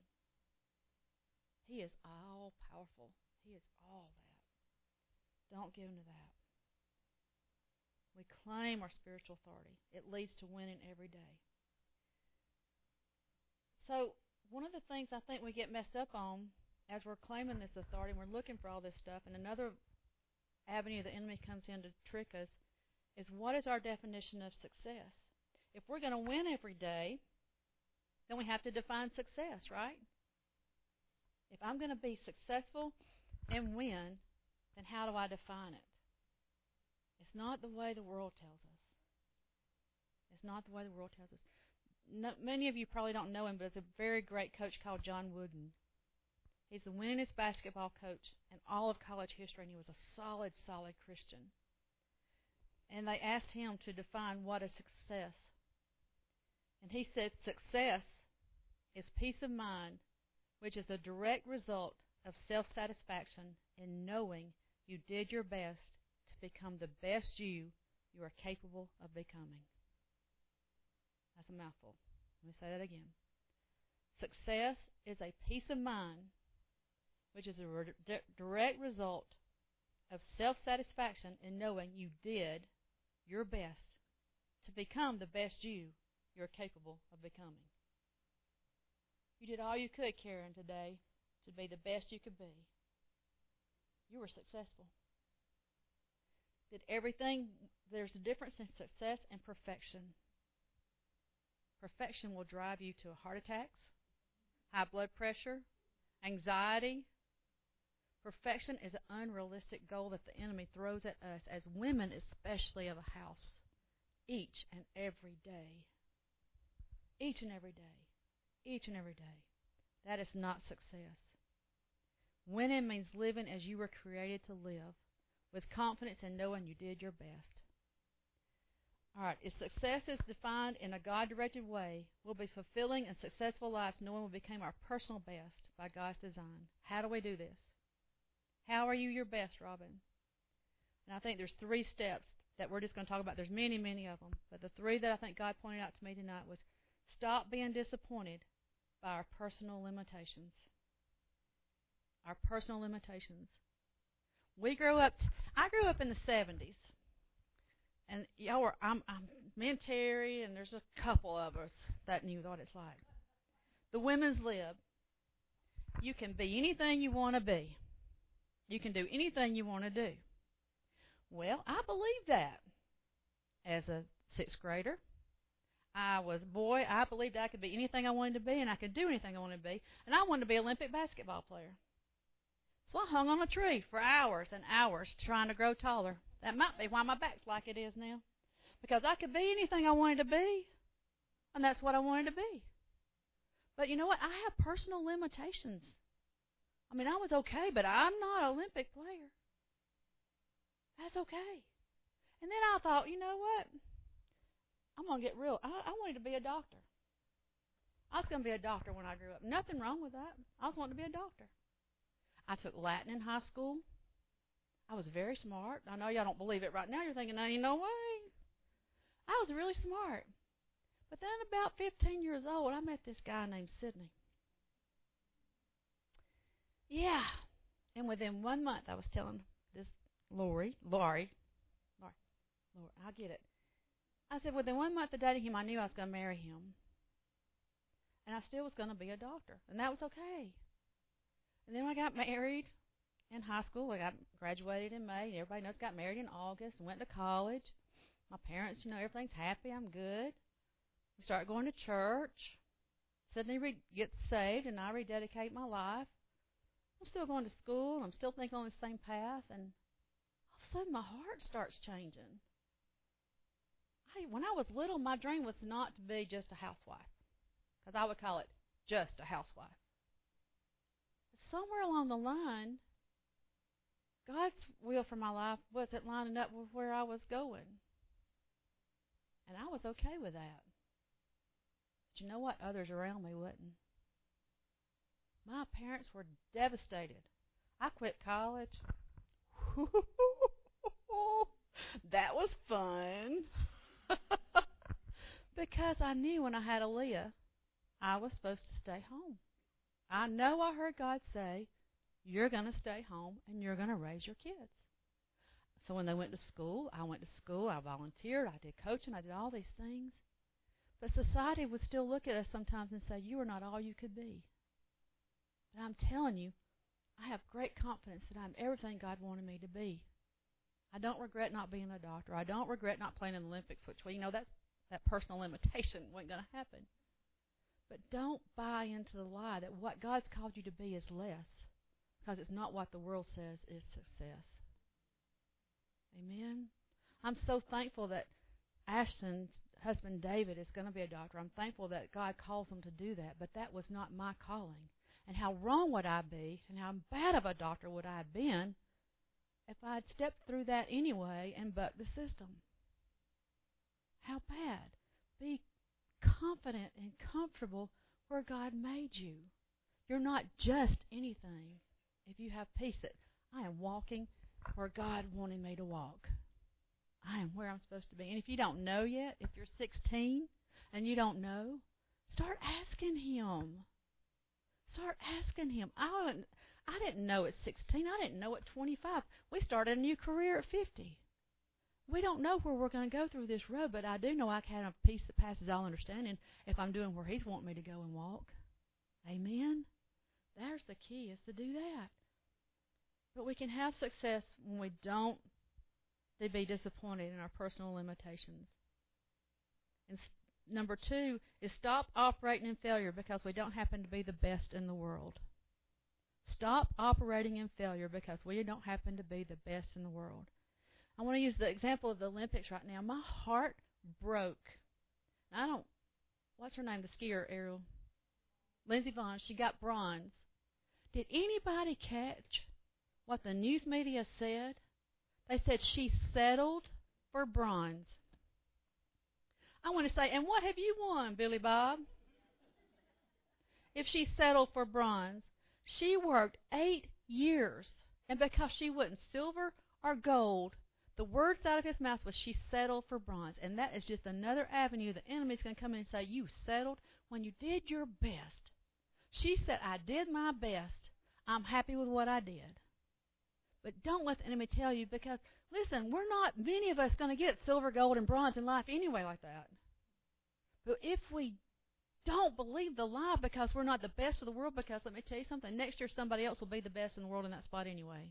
He is all powerful. He is all that. Don't give in to that. We claim our spiritual authority. It leads to winning every day. So one of the things I think we get messed up on as we're claiming this authority and we're looking for all this stuff, and another avenue the enemy comes in to trick us, is what is our definition of success? If we're going to win every day, then we have to define success, right? If I'm going to be successful and win, then how do I define it? It's not the way the world tells us. It's not the way the world tells us. No, many of you probably don't know him, but it's a very great coach called John Wooden. He's the winningest basketball coach in all of college history, and he was a solid, solid Christian. And they asked him to define what is success. And he said, success is peace of mind, which is a direct result of self-satisfaction in knowing you did your best to become the best you are capable of becoming. That's a mouthful. Let me say that again. Success is a peace of mind, which is a direct result of self-satisfaction in knowing you did your best to become the best you're capable of becoming. You did all you could, Karen, today to be the best you could be. You were successful. Did everything. There's a difference in success and perfection. Perfection will drive you to heart attacks, high blood pressure, anxiety. Perfection is an unrealistic goal that the enemy throws at us as women, especially of a house, each and every day. Each and every day. Each and every day. That is not success. Winning means living as you were created to live, with confidence in knowing you did your best. All right, if success is defined in a God-directed way, we'll be fulfilling and successful lives knowing we became our personal best by God's design. How do we do this? How are you your best, Robin? And I think there's 3 steps that we're just going to talk about. There's many, many of them. But the 3 that I think God pointed out to me tonight was stop being disappointed by our personal limitations. Our personal limitations. I grew up in the 70s. And me and Terry, and there's a couple of us that knew what it's like. The women's lib. You can be anything you want to be. You can do anything you want to do. Well, I believed that as a 6th grader. I believed I could be anything I wanted to be, and I could do anything I wanted to be. And I wanted to be an Olympic basketball player. So I hung on a tree for hours and hours trying to grow taller. That might be why my back's like it is now. Because I could be anything I wanted to be. And that's what I wanted to be. But you know what? I have personal limitations. I mean, I was okay, but I'm not an Olympic player. That's okay. And then I thought, you know what? I'm going to get real. I wanted to be a doctor. I was going to be a doctor when I grew up. Nothing wrong with that. I was wanting to be a doctor. I took Latin in high school. I was very smart. I know y'all don't believe it right now. You're thinking, no, no way. I was really smart. But then about 15 years old, I met this guy named Sidney. Yeah. And within 1 month, I was telling this Lori, I get it. I said, within 1 month of dating him, I knew I was going to marry him. And I still was going to be a doctor. And that was okay. And then I got married in high school. I got graduated in May. And everybody knows got married in August and went to college. My parents, everything's happy. I'm good. We started going to church. Sydney gets saved, and I rededicate my life. I'm still going to school. I'm still thinking on the same path. And all of a sudden, my heart starts changing. When I was little, my dream was not to be just a housewife, because I would call it just a housewife. Somewhere along the line, God's will for my life wasn't lining up with where I was going. And I was okay with that. But you know what? Others around me wouldn't. My parents were devastated. I quit college. That was fun. Because I knew when I had Aaliyah, I was supposed to stay home. I know I heard God say, you're going to stay home and you're going to raise your kids. So when they went to school, I went to school, I volunteered, I did coaching, I did all these things. But society would still look at us sometimes and say, you are not all you could be. But I'm telling you, I have great confidence that I'm everything God wanted me to be. I don't regret not being a doctor. I don't regret not playing in the Olympics, which, that personal limitation wasn't going to happen. But don't buy into the lie that what God's called you to be is less, because it's not what the world says is success. Amen? I'm so thankful that Ashton's husband David is going to be a doctor. I'm thankful that God calls him to do that, but that was not my calling. And how wrong would I be, and how bad of a doctor would I have been if I had stepped through that anyway and bucked the system? How bad? Be confident and comfortable where God made you. You're not just anything if you have peace that I am walking where God wanted me to walk. I am where I'm supposed to be. And if you don't know yet, if you're 16 and you don't know, start asking Him. Start asking Him. I didn't know at 16. I didn't know at 25. We started a new career at 50. We don't know where we're going to go through this road, but I do know I can have peace that passes all understanding if I'm doing where He's wanting me to go and walk. Amen? There's the key, is to do that. But we can have success when we don't be disappointed in our personal limitations. And number 2 is stop operating in failure because we don't happen to be the best in the world. Stop operating in failure because we don't happen to be the best in the world. I want to use the example of the Olympics right now. My heart broke. What's her name, the skier, Ariel? Lindsey Vonn, she got bronze. Did anybody catch what the news media said? They said she settled for bronze. I want to say, and what have you won, Billy Bob? If she settled for bronze, she worked 8 years, and because she wasn't silver or gold, the words out of his mouth was she settled for bronze. And that is just another avenue the enemy's going to come in and say, you settled when you did your best. She said, I did my best. I'm happy with what I did. But don't let the enemy tell you, because, listen, we're not many of us going to get silver, gold, and bronze in life anyway like that. But if we don't believe the lie because we're not the best of the world, because let me tell you something, next year somebody else will be the best in the world in that spot anyway.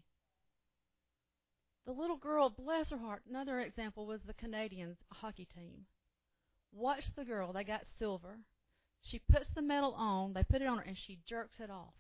The little girl, bless her heart, another example was the Canadians hockey team. Watch the girl, they got silver. She puts the medal on, they put it on her, and she jerks it off.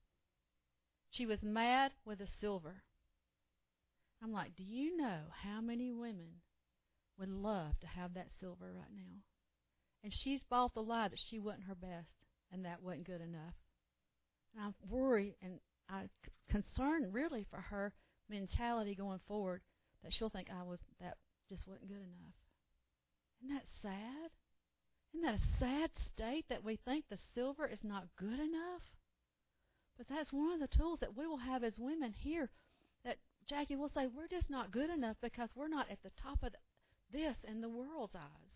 She was mad with the silver. I'm like, do you know how many women would love to have that silver right now? And she's bought the lie that she wasn't her best and that wasn't good enough. And I'm worried and I'm concerned really for her mentality going forward, that she'll think that just wasn't good enough. Isn't that sad? Isn't that a sad state that we think the silver is not good enough? But that's one of the tools that we will have as women here, that Jackie will say we're just not good enough because we're not at the top of this in the world's eyes.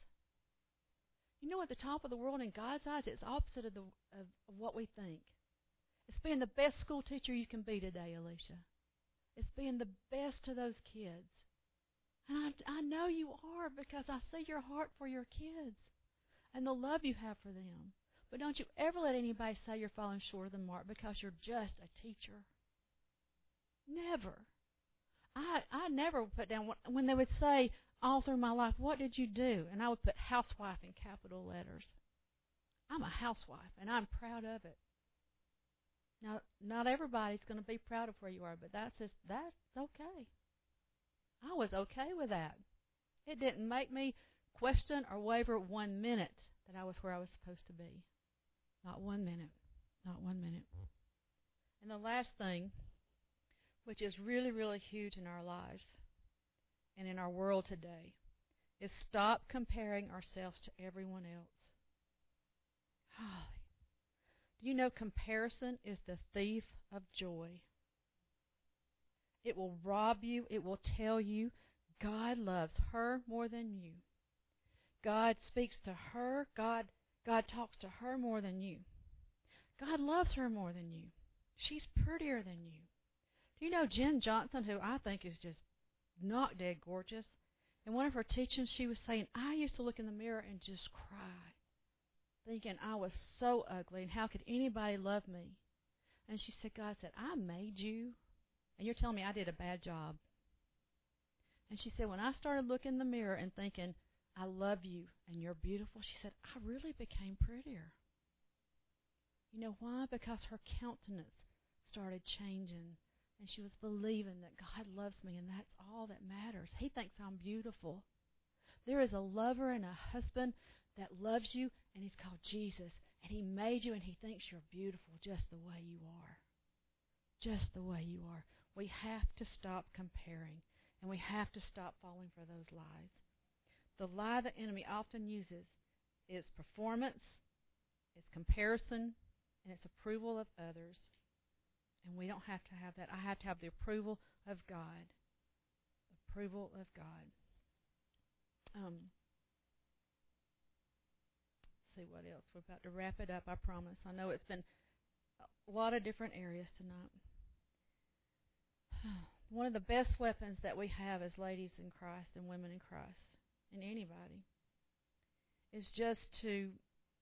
You know, at the top of the world in God's eyes, it's opposite of what we think. It's being the best school teacher you can be today, Alicia. It's being the best to those kids. And I know you are, because I see your heart for your kids and the love you have for them. But don't you ever let anybody say you're falling short of the mark because you're just a teacher. Never. I never put down, when they would say all through my life, what did you do? And I would put housewife in capital letters. I'm a housewife, and I'm proud of it. Now, not everybody's going to be proud of where you are, but that's okay. I was okay with that. It didn't make me question or waver 1 minute that I was where I was supposed to be. Not 1 minute. Not 1 minute. And the last thing, which is really, really huge in our lives and in our world today, is stop comparing ourselves to everyone else. Do you know comparison is the thief of joy? It will rob you. It will tell you God loves her more than you. God speaks to her. God talks to her more than you. God loves her more than you. She's prettier than you. Do you know Jen Johnson, who I think is just not dead gorgeous? In one of her teachings, she was saying, I used to look in the mirror and just cry, thinking I was so ugly and how could anybody love me? And she said, God said, I made you, and you're telling me I did a bad job. And she said, when I started looking in the mirror and thinking, I love you and you're beautiful, she said, I really became prettier. You know why? Because her countenance started changing, and she was believing that God loves me, and that's all that matters. He thinks I'm beautiful. There is a lover and a husband that loves you, and he's called Jesus, and he made you, and he thinks you're beautiful just the way you are. Just the way you are. We have to stop comparing, and we have to stop falling for those lies. The lie the enemy often uses is performance, it's comparison, and it's approval of others. And we don't have to have that. I have to have the approval of God. Approval of God. Let's see what else. We're about to wrap it up, I promise. I know it's been a lot of different areas tonight. One of the best weapons that we have as ladies in Christ and women in Christ, and anybody, is just to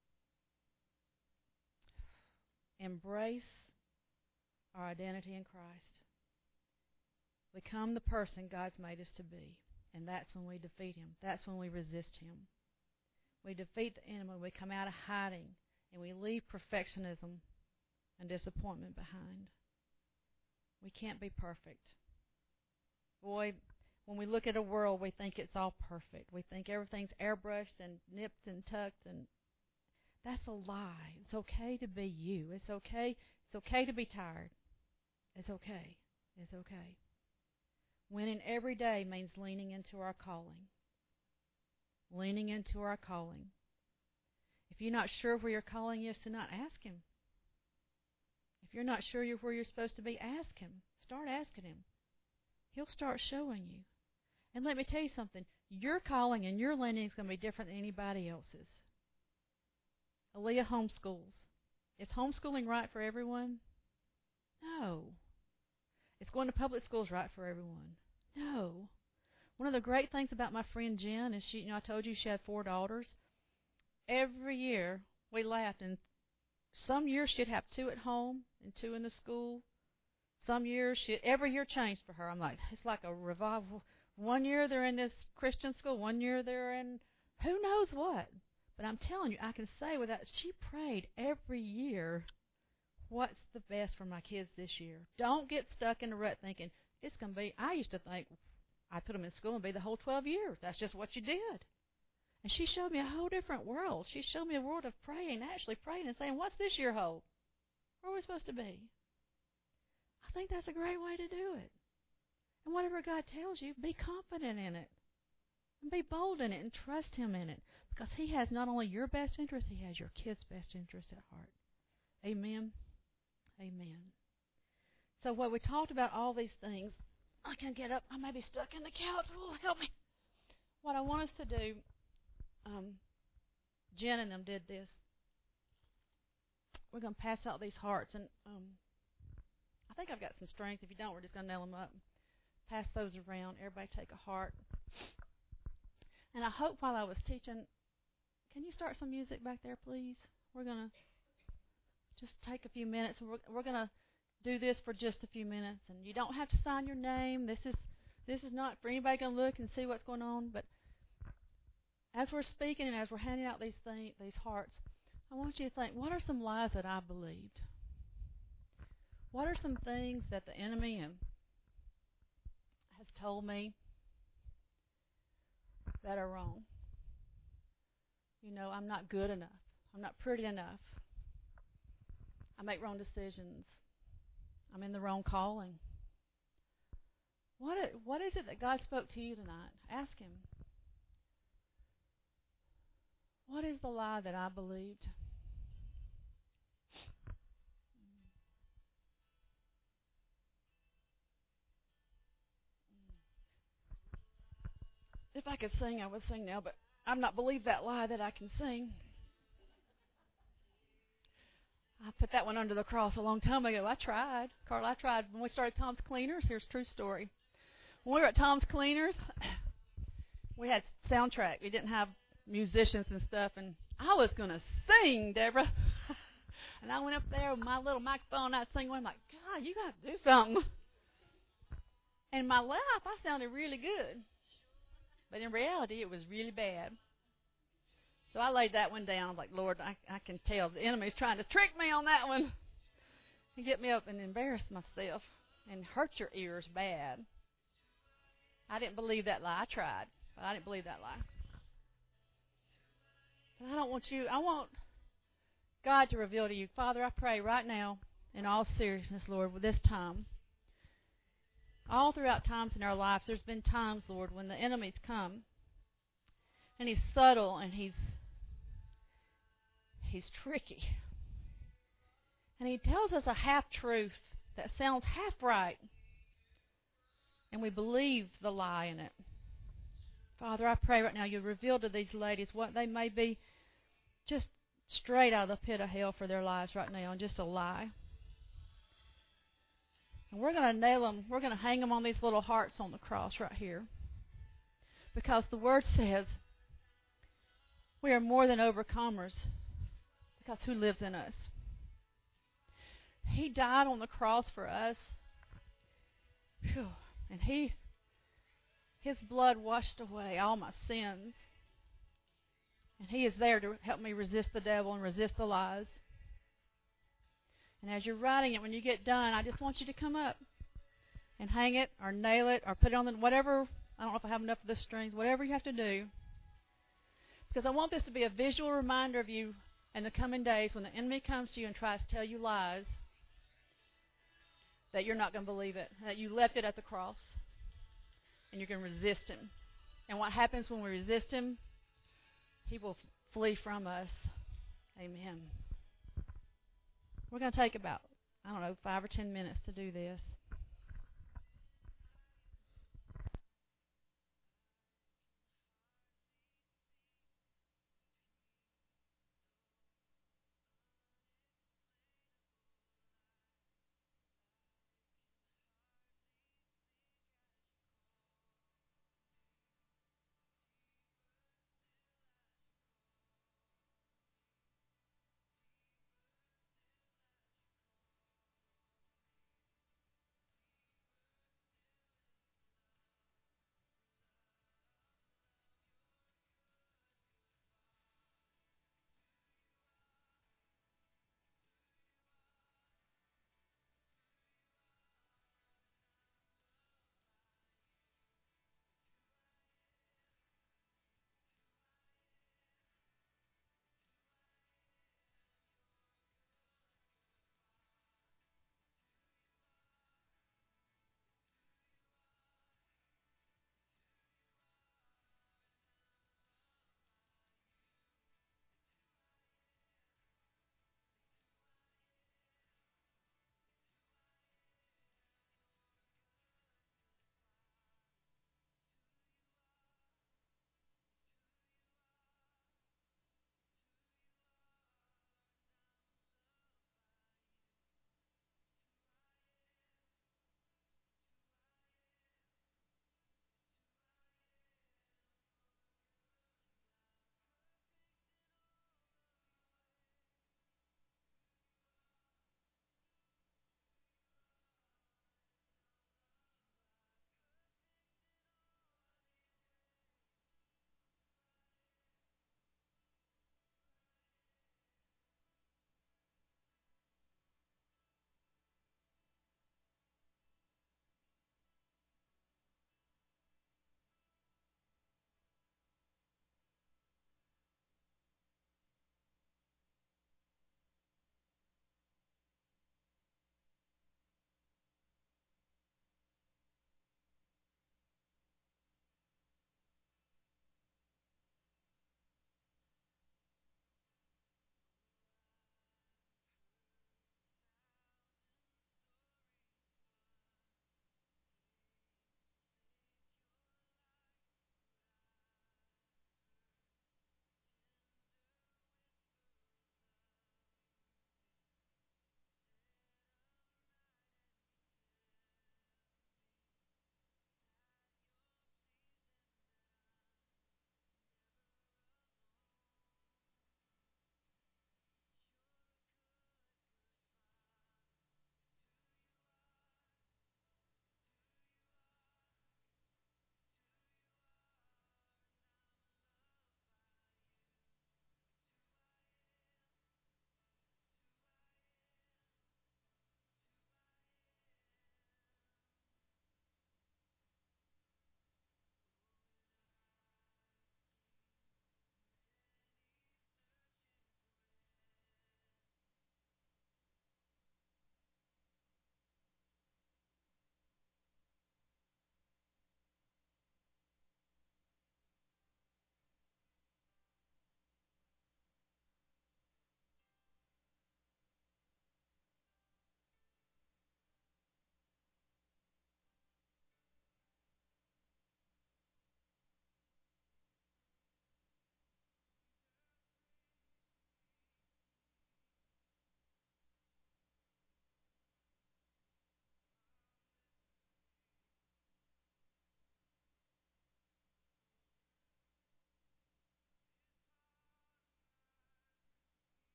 embrace our identity in Christ. Become the person God's made us to be. And that's when we defeat him. That's when we resist him. We defeat the enemy. We come out of hiding. And we leave perfectionism and disappointment behind. We can't be perfect. Boy, when we look at a world, we think it's all perfect. We think everything's airbrushed and nipped and tucked, and that's a lie. It's okay to be you. It's okay It's okay to be tired. It's okay. It's okay. Winning every day means leaning into our calling. Leaning into our calling. If you're not sure where your calling is tonight, ask Him. If you're not sure you're where you're supposed to be, ask Him. Start asking Him. He'll start showing you. And let me tell you something. Your calling and your leaning is going to be different than anybody else's. Aaliyah homeschools. Is homeschooling right for everyone? No. Is going to public schools right for everyone? No. One of the great things about my friend Jen is I told you she had 4 daughters. Every year we laughed, and some years she'd have 2 at home and 2 in the school. Some years every year changed for her. I'm like, it's like a revival. One year they're in this Christian school, one year they're in who knows what. But I'm telling you, I can say without, she prayed every year, what's the best for my kids this year? Don't get stuck in the rut thinking, it's going to be, I used to think I'd put them in school and be the whole 12 years. That's just what you did. And she showed me a whole different world. She showed me a world of praying, actually praying and saying, what's this year hold? Where are we supposed to be? I think that's a great way to do it. And whatever God tells you, be confident in it. And be bold in it and trust Him in it. Because He has not only your best interest, He has your kids' best interest at heart. Amen. Amen. So what we talked about all these things, I can get up. I may be stuck in the couch. Oh, help me. What I want us to do, Jen and them did this. We're going to pass out these hearts. And I think I've got some strength. If you don't, we're just going to nail them up. Pass those around. Everybody take a heart. And I hope while I was teaching, can you start some music back there, please? We're going to just take a few minutes. And we're going to do this for just a few minutes. And you don't have to sign your name. This is not for anybody to look and see what's going on. But as we're speaking and as we're handing out these hearts, I want you to think, what are some lies that I believed? What are some things that the enemy has told me that are wrong? You know, I'm not good enough. I'm not pretty enough. I make wrong decisions. I'm in the wrong calling. What is it that God spoke to you tonight? Ask Him. What is the lie that I believed? If I could sing, I would sing now, but I've not believed that lie that I can sing. I put that one under the cross a long time ago. I tried. Carl, I tried. When we started Tom's Cleaners, here's a true story. When we were at Tom's Cleaners, we had soundtrack. We didn't have musicians and stuff, and I was going to sing, Deborah. And I went up there with my little microphone, and I'd sing one. I'm like, God, you got to do something. And in my life, I sounded really good. But in reality, it was really bad. So I laid that one down. I'm like, Lord, I can tell the enemy's trying to trick me on that one and get me up and embarrass myself and hurt your ears bad. I didn't believe that lie. I tried, but I didn't believe that lie. But I want God to reveal to you. Father, I pray right now, in all seriousness, Lord, with this time, all throughout times in our lives, there's been times, Lord, when the enemy's come, and he's subtle, and he's tricky. And he tells us a half-truth that sounds half right, and we believe the lie in it. Father, I pray right now you reveal to these ladies what they may be just straight out of the pit of hell for their lives right now, and just a lie. And we're going to nail them. We're going to hang them on these little hearts on the cross right here. Because the Word says we are more than overcomers because who lives in us? He died on the cross for us. Whew. And His blood washed away all my sins. And He is there to help me resist the devil and resist the lies. And as you're writing it, when you get done, I just want you to come up and hang it or nail it or put it on whatever. I don't know if I have enough of the strings, whatever you have to do. Because I want this to be a visual reminder of you in the coming days when the enemy comes to you and tries to tell you lies. that you're not going to believe it, that you left it at the cross, and you're going to resist Him. And what happens when we resist Him? He will flee from us. Amen. We're going to take about, 5 or 10 minutes to do this.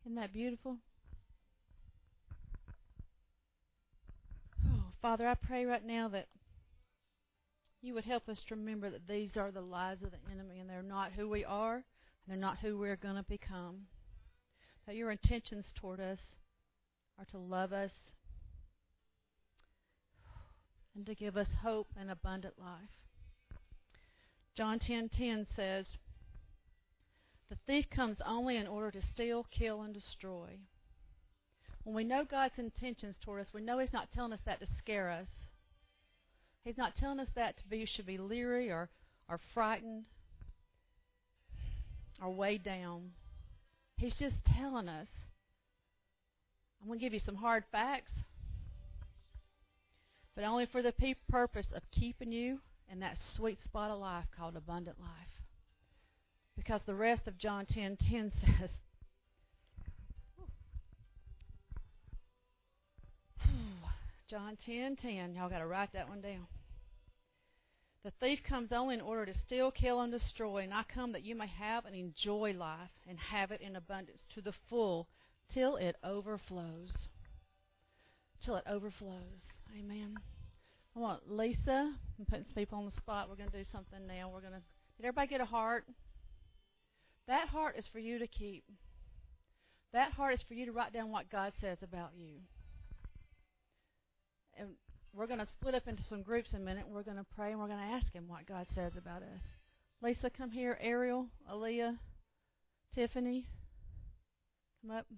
Isn't that beautiful? Oh, Father, I pray right now that you would help us to remember that these are the lies of the enemy, and they're not who we are, and they're not who we're going to become. That your intentions toward us are to love us and to give us hope and abundant life. John 10:10 says, "The thief comes only in order to steal, kill, and destroy." When we know God's intentions toward us, we know He's not telling us that to scare us. He's not telling us that you should be leery or frightened or weighed down. He's just telling us, I'm going to give you some hard facts, but only for the purpose of keeping you in that sweet spot of life called abundant life. Because the rest of John 10:10 says, John 10:10, y'all got to write that one down. "The thief comes only in order to steal, kill, and destroy, and I come that you may have and enjoy life and have it in abundance to the full till it overflows." Till it overflows. Amen. I want Lisa, I'm putting some people on the spot. We're going to do something now. Did everybody get a heart? That heart is for you to keep. That heart is for you to write down what God says about you. And we're going to split up into some groups in a minute. We're going to pray and we're going to ask Him what God says about us. Lisa, come here. Ariel, Aaliyah, Tiffany, come up.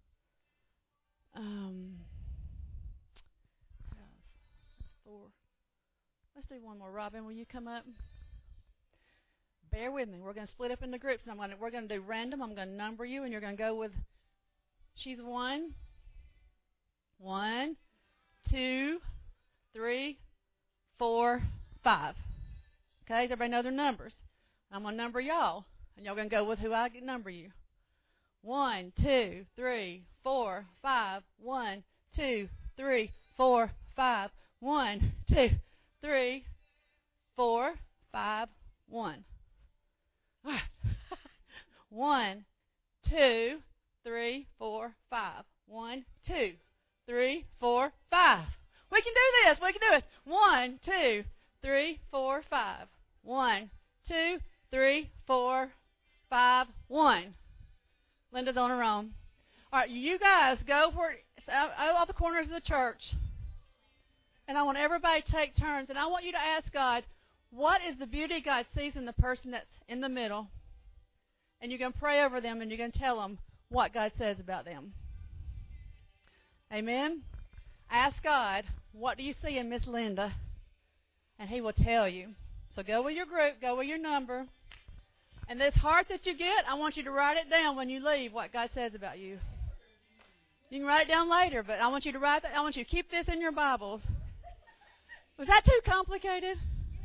That's 4. Let's do one more. Robin, will you come up? Bear with me. We're going to split up into groups. And we're going to do random. I'm going to number you, and you're going to go with. She's 1. 1, 2, 3, 4, 5. Okay, does everybody know their numbers? I'm going to number y'all, and y'all going to go with who I number you. 1, 2, 3, 4, 5. 1, 2, 3, 4, 5. 1, 2, 3, 4, 5, 1. All right. 1, 2, 3, 4, 5. 1, 2, 3, 4, 5. We can do this. We can do it. 1, 2, 3, 4, 5. 1, 2, 3, 4, 5, 1. Linda's on her own. All right, you guys go all the corners of the church. And I want everybody to take turns. And I want you to ask God, what is the beauty God sees in the person that's in the middle? And you're going to pray over them and you're going to tell them what God says about them. Amen? Ask God, what do you see in Miss Linda? And He will tell you. So go with your group, go with your number. And this heart that you get, I want you to write it down when you leave, what God says about you. You can write it down later, but I want you to write that. I want you to keep this in your Bibles. Was that too complicated?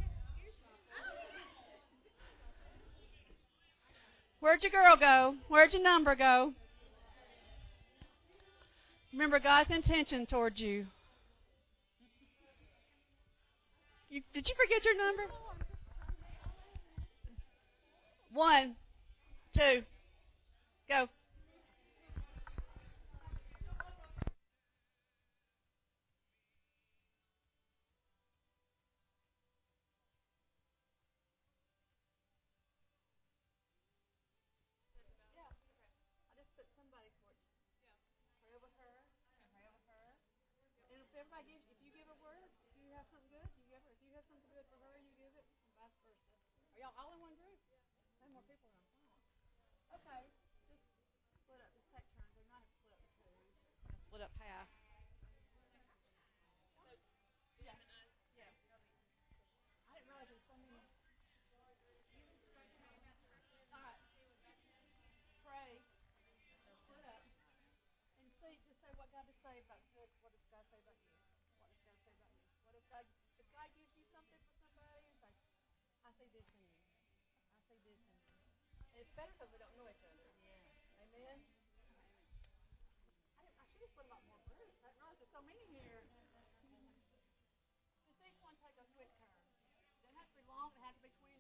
Where'd your girl go? Where'd your number go? Remember God's intention towards you. Did you forget your number? 1, 2, go. If you give a word, if you have something good, you give her. If you have something good for her, you give it, and vice versa. Are y'all all in one group? How more people are on? Okay, just split up. Just take turns. They might have split up in 2s. Split up half. Yeah, yeah. I didn't realize there was so many. All right, pray. Split up and see. Just say what God to say about. What does God say about you? What does God say about you? What if God gives you something for somebody and say, I see this in you. I see this in you. And it's better because we don't know each other. Yeah. Amen? I should have split them up more groups. I didn't realize there's so many here. Just each one take a quick turn. It doesn't have to be long. It has to be quick.